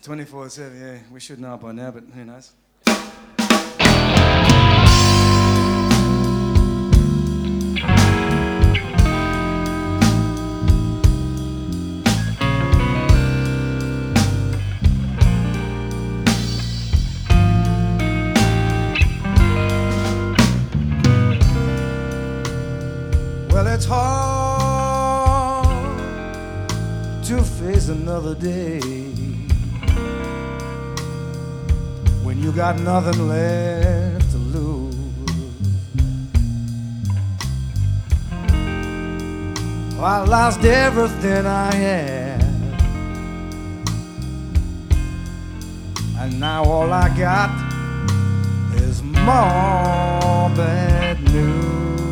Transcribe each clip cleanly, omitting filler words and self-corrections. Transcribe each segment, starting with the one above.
24/7, yeah. We should know up on that, but who knows? Well, it's hard to face another day when you got nothing left to lose. I lost everything I had, and now all I got is more bad news.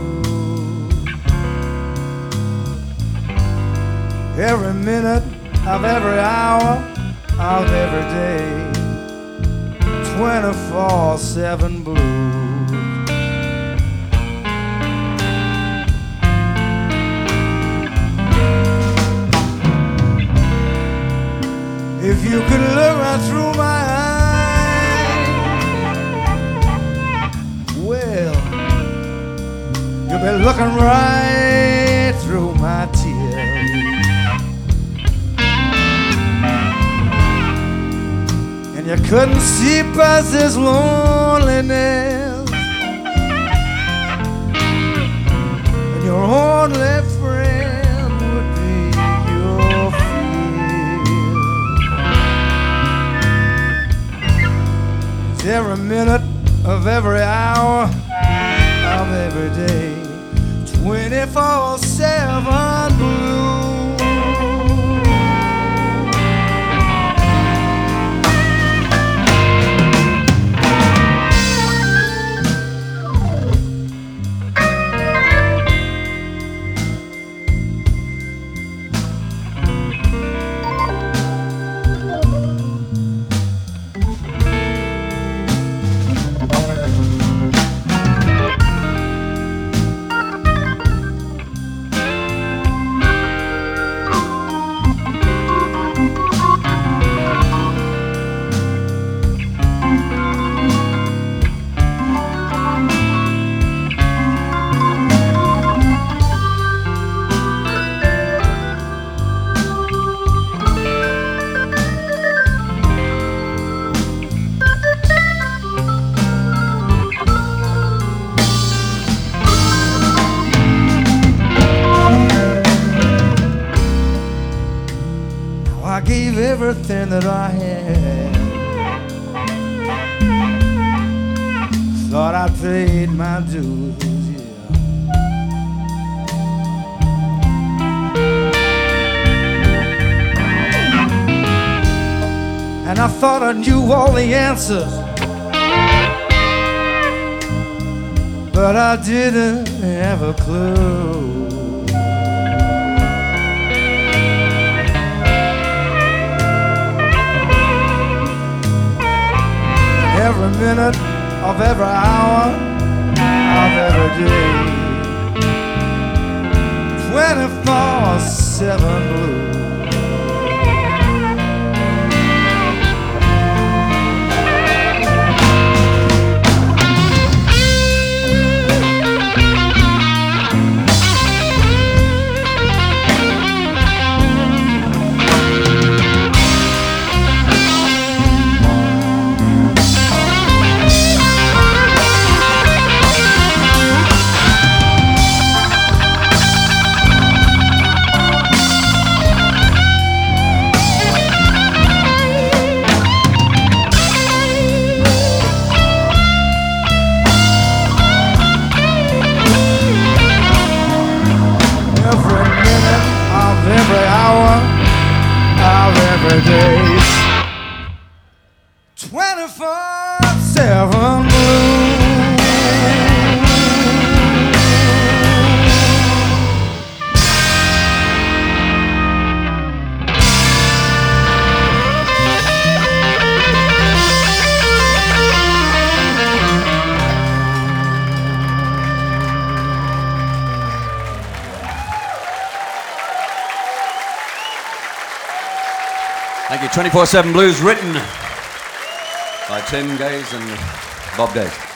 Every minute of every hour of every day, 24/7 blues. If you could look right through my eyes, well, you'll be looking right through my tears. And you couldn't see past this loneliness, and your only friend would be your fear. 'Cause every minute of every hour of every day, 24/7 blue. I gave everything that I had, thought I paid my dues, yeah. And I thought I knew all the answers, but I didn't have a clue. Every minute of every hour of every day, 24/7 blue. Every hour of every day, 24/7 blue. Thank you, 24/7 Blues, written by Tim Gaze and Bob Days.